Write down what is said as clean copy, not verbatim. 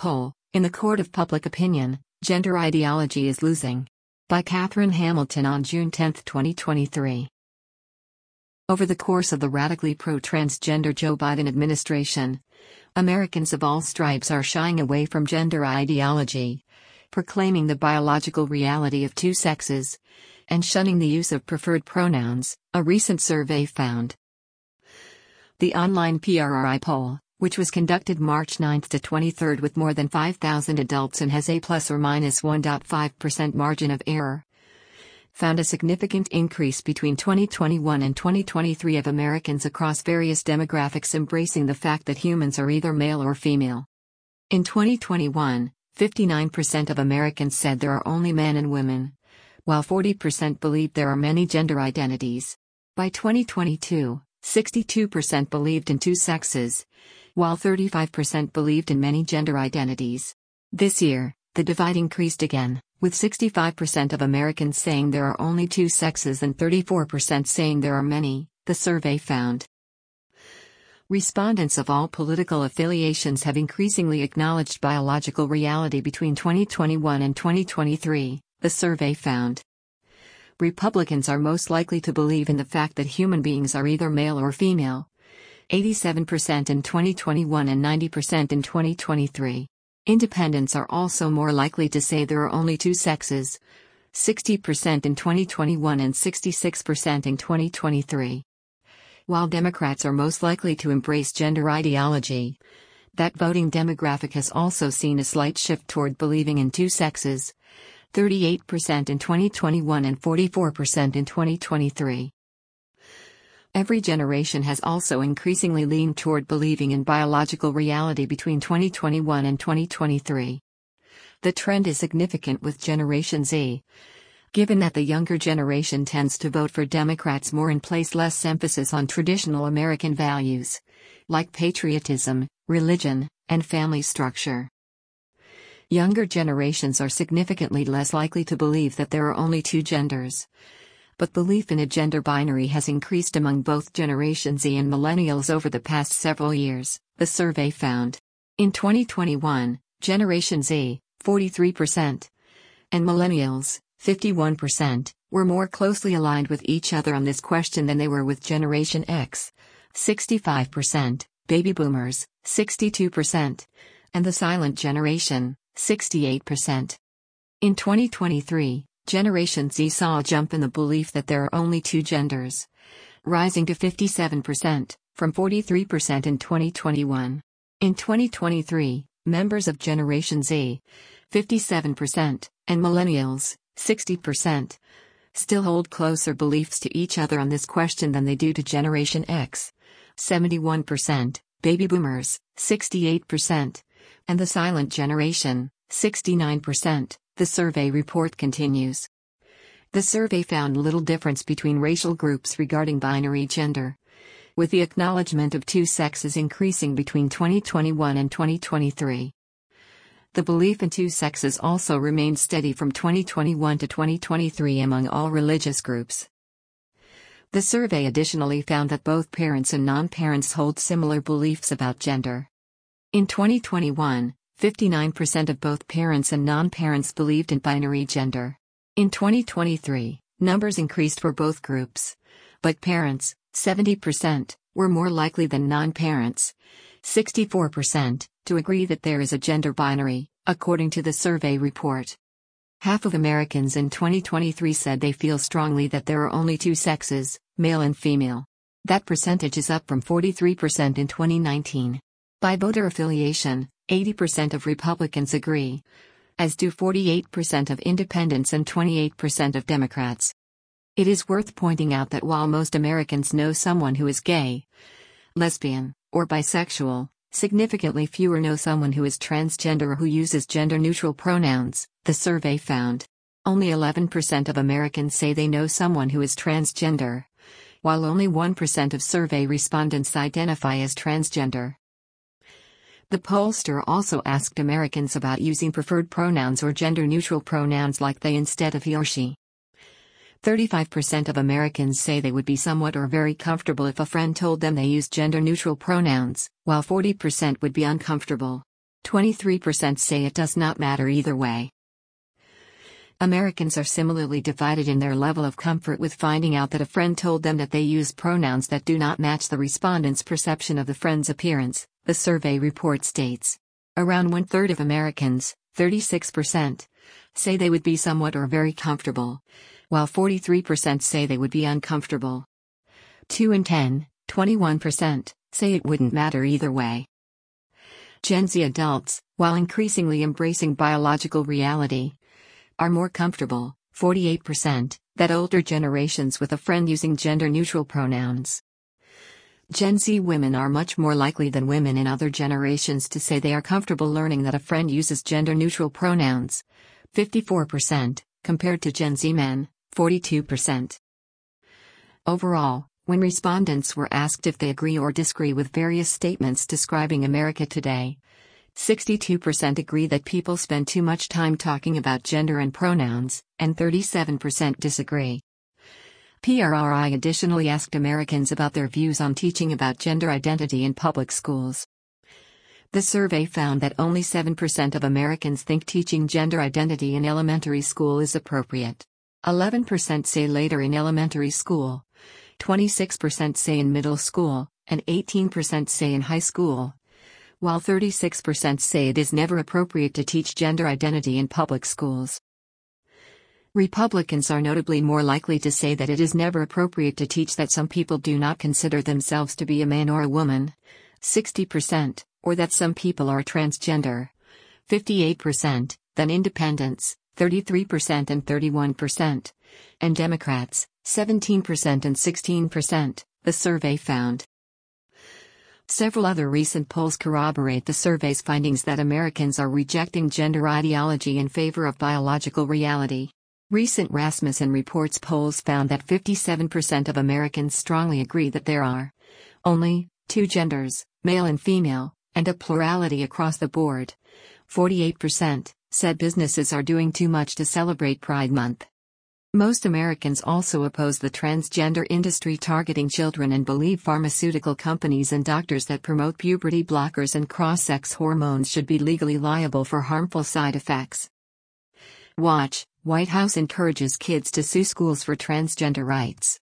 Poll, In the Court of Public Opinion, Gender Ideology is Losing. By Catherine Hamilton on June 10, 2023. Over the course of the radically pro-transgender Joe Biden administration, Americans of all stripes are shying away from gender ideology, proclaiming the biological reality of two sexes, and shunning the use of preferred pronouns, a recent survey found. The online PRRI poll, which was conducted March 9 to 23 with more than 5,000 adults and has a plus or minus 1.5% margin of error, found a significant increase between 2021 and 2023 of Americans across various demographics embracing the fact that humans are either male or female. In 2021, 59% of Americans said there are only men and women, while 40% believed there are many gender identities. By 2022, 62% believed in two sexes, while 35% believed in many gender identities. This year, the divide increased again, with 65% of Americans saying there are only two sexes and 34% saying there are many, the survey found. Respondents of all political affiliations have increasingly acknowledged biological reality between 2021 and 2023, the survey found. Republicans are most likely to believe in the fact that human beings are either male or female, 87% in 2021 and 90% in 2023. Independents are also more likely to say there are only two sexes, 60% in 2021 and 66% in 2023. While Democrats are most likely to embrace gender ideology, that voting demographic has also seen a slight shift toward believing in two sexes, 38% in 2021 and 44% in 2023. Every generation has also increasingly leaned toward believing in biological reality between 2021 and 2023. The trend is significant with Generation Z, given that the younger generation tends to vote for Democrats more and place less emphasis on traditional American values, like patriotism, religion, and family structure. Younger generations are significantly less likely to believe that there are only two genders, but belief in a gender binary has increased among both Generation Z and millennials over the past several years, the survey found. In 2021, Generation Z, 43%, and millennials, 51%, were more closely aligned with each other on this question than they were with Generation X, 65%, baby boomers, 62%, and the silent generation, 68%. In 2023, Generation Z saw a jump in the belief that there are only two genders, rising to 57%, from 43% in 2021. In 2023, members of Generation Z, 57%, and millennials, 60%, still hold closer beliefs to each other on this question than they do to Generation X, 71%, baby boomers, 68%, and the silent generation, 69%. The survey report continues. The survey found little difference between racial groups regarding binary gender, with the acknowledgement of two sexes increasing between 2021 and 2023. The belief in two sexes also remained steady from 2021 to 2023 among all religious groups. The survey additionally found that both parents and non-parents hold similar beliefs about gender. In 2021, 59% of both parents and non-parents believed in binary gender. In 2023, numbers increased for both groups, but parents, 70%, were more likely than non-parents, 64%, to agree that there is a gender binary, according to the survey report. Half of Americans in 2023 said they feel strongly that there are only two sexes, male and female. That percentage is up from 43% in 2019. By voter affiliation, 80% of Republicans agree, as do 48% of independents and 28% of Democrats. It is worth pointing out that while most Americans know someone who is gay, lesbian, or bisexual, significantly fewer know someone who is transgender or who uses gender-neutral pronouns, the survey found. Only 11% of Americans say they know someone who is transgender, while only 1% of survey respondents identify as transgender. The pollster also asked Americans about using preferred pronouns or gender-neutral pronouns like they instead of he or she. 35% of Americans say they would be somewhat or very comfortable if a friend told them they used gender-neutral pronouns, while 40% would be uncomfortable. 23% say it does not matter either way. Americans are similarly divided in their level of comfort with finding out that a friend told them that they use pronouns that do not match the respondent's perception of the friend's appearance, the survey report states. Around one-third of Americans, 36%, say they would be somewhat or very comfortable, while 43% say they would be uncomfortable. 2 in 10, 21%, say it wouldn't matter either way. Gen Z adults, while increasingly embracing biological reality, are more comfortable, 48%, that older generations with a friend using gender-neutral pronouns. Gen Z women are much more likely than women in other generations to say they are comfortable learning that a friend uses gender-neutral pronouns, 54%, compared to Gen Z men, 42%. Overall, when respondents were asked if they agree or disagree with various statements describing America today, 62% agree that people spend too much time talking about gender and pronouns, and 37% disagree. PRRI additionally asked Americans about their views on teaching about gender identity in public schools. The survey found that only 7% of Americans think teaching gender identity in elementary school is appropriate. 11% say later in elementary school, 26% say in middle school, and 18% say in high school, while 36% say it is never appropriate to teach gender identity in public schools. Republicans are notably more likely to say that it is never appropriate to teach that some people do not consider themselves to be a man or a woman, 60%, or that some people are transgender, 58%, than independents, 33% and 31%, and Democrats, 17% and 16%, the survey found. Several other recent polls corroborate the survey's findings that Americans are rejecting gender ideology in favor of biological reality. Recent Rasmussen Reports polls found that 57% of Americans strongly agree that there are only two genders, male and female, and a plurality across the board. 48% said businesses are doing too much to celebrate Pride Month. Most Americans also oppose the transgender industry targeting children and believe pharmaceutical companies and doctors that promote puberty blockers and cross-sex hormones should be legally liable for harmful side effects. Watch: White House encourages kids to sue schools for transgender rights.